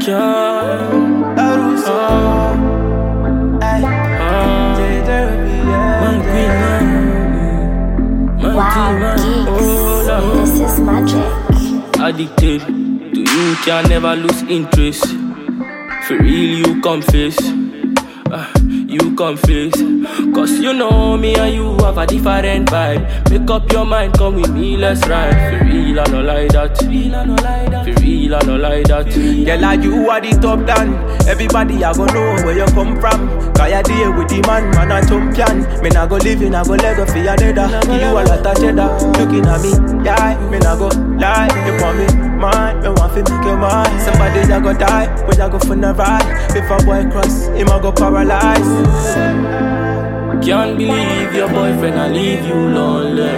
Sean. Wow, geeks, this is magic. Addicted to you, can never lose interest. For real, you come face. You come face. Cause you know me and you have a different vibe. Make up your mind, come with me, let's ride. For real, I no like that. For real, I no like that. Girl, like you are the top down. Everybody I go know where you come from. Cause you deal with the man a champion. Me nah go live in, I go let go for your dada. Give you a lot of cheddar. Looking at me, yeah, me nah go lie. You want me, man, me want to make you mine. Somebody that go die, but you go for the ride. If a boy cross, him I go paralyzed. Can't believe your boyfriend I leave you lonely.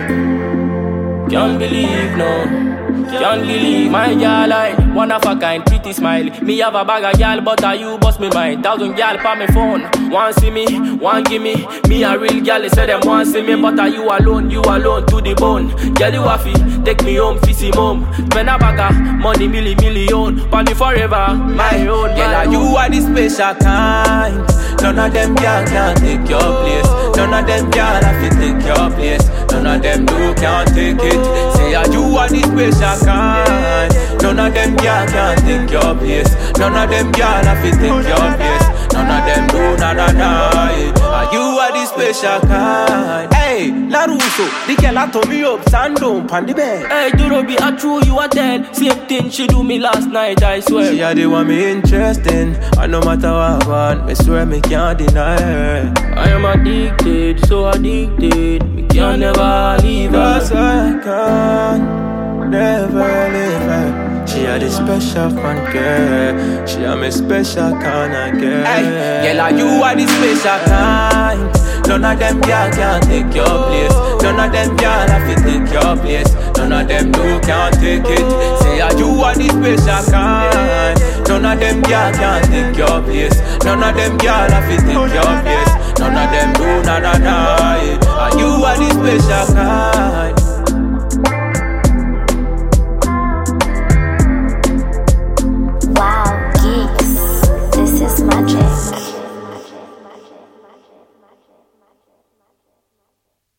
Can't believe, no. Can't believe my girl, like one of a kind, pretty smile. Me have a bag of girl, but you bust me mind. 1,000 girl pa me phone. One see me, one give me. Me a real girl, they say them want see me, but you alone to the bone. Girl, you have to take me home, fizzy mom. Spend a bag of money, million. Party forever, my own. Girl, like you are the special kind. None of them girl can take your place. None of them girl have to take your place. None of them can't take it. Say you are the special kind. None of them girl can take your place. None of them girl have to take your place. None of them you are the special kind. Hey, LaRusso, the girl a turn me up, stand down pon the bed. Hey, Durobi, I true you a tell. Same thing she do me last night, I swear. She a the one me interesting. And no matter what I want, me swear me can't deny her. I am addicted, so addicted. Me can never leave her. That's why I can't never leave her. She a the special fun girl. She a me special kind of girl. Hey, girl, like you are the special kind. None of them girl can take your place. None of them girl have to take your place. None of them can't take it. Say you are the special kind. None of them girl can take your place. None of them girl have to take your place. None of them you are the special kind.